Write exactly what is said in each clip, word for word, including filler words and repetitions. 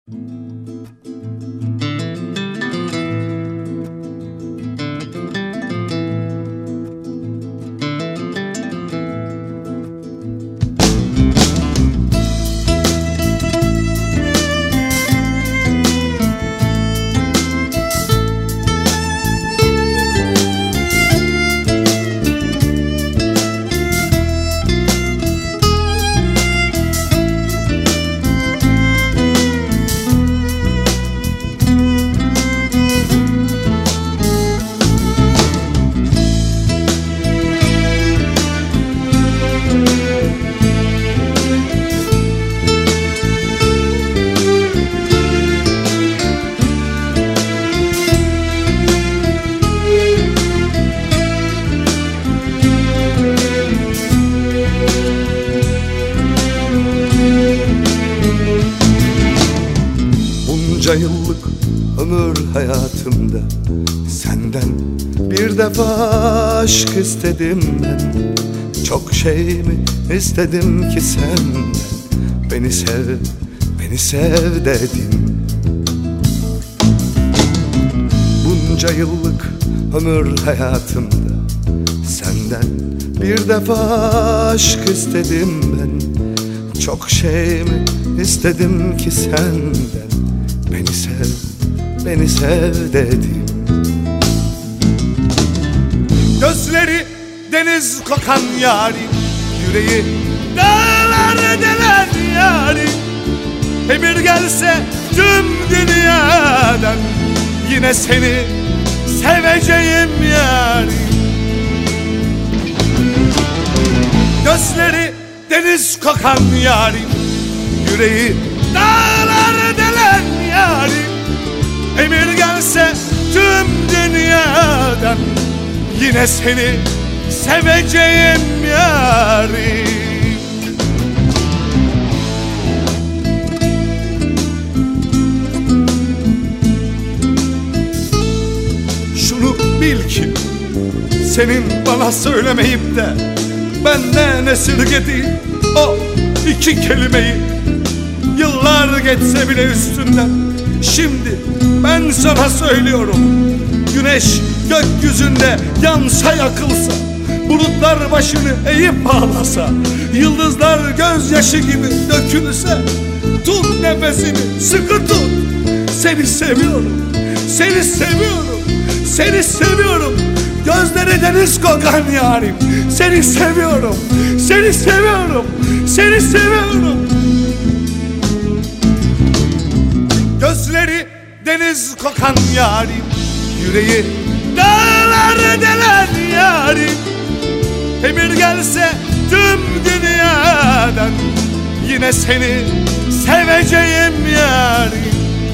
Bunca yıllık ömür hayatımda senden bir defa aşk istedim ben. Çok şey mi istedim ki senden? Beni sev, beni sev dedim. Bunca yıllık ömür hayatımda senden bir defa aşk istedim ben. Çok şey mi istedim ki senden? Beni sev, beni sev dedim. Gözleri deniz kokan yarim, yüreği dağlar delen yarim. Emir gelse tüm dünyadan yine seni seveceğim yarim. Gözleri deniz kokan yarim, yüreği dağlar delen yarim. Emir gelse tüm dünyadan yine seni seveceğim yarim. Şunu bil ki senin bana söylemeyip de benden esirgediğin o iki kelimeyi, yıllar geçse bile üstünden, şimdi ben sana söylüyorum. Güneş gökyüzünde yansa yakılsa, bulutlar başını eğip ağlasa, yıldızlar gözyaşı gibi dökülse, tut nefesini, sıkı tut. Seni seviyorum, seni seviyorum, seni seviyorum. Gözleri deniz kokan yarim, seni seviyorum, seni seviyorum, seni seviyorum. Gözleri deniz kokan yarim, yüreği dağlar delen yarim. Emir gelse tüm dünyadan yine seni seveceğim yarim.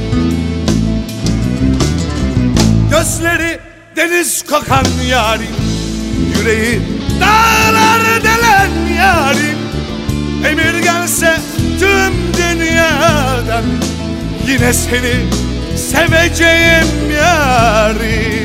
Gözleri deniz kokan yarim, yüreği dağlar delen yarim. Emir gelse tüm dünyadan yine seni seveceğim yarim.